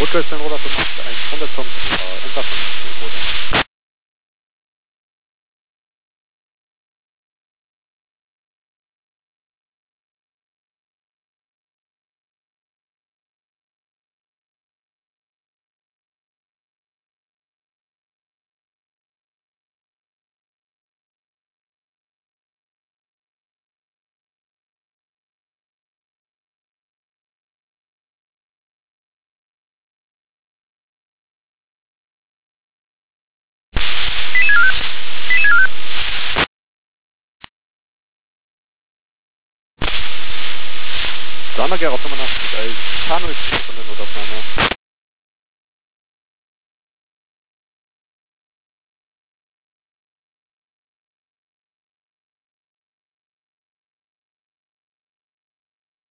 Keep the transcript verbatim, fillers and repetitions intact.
Hotel Senroder fünfundachtzig eins, kommt zum äh, Entlassung. Sondergera fünfundachtzig elf, Kano ist von der Notaufnahme.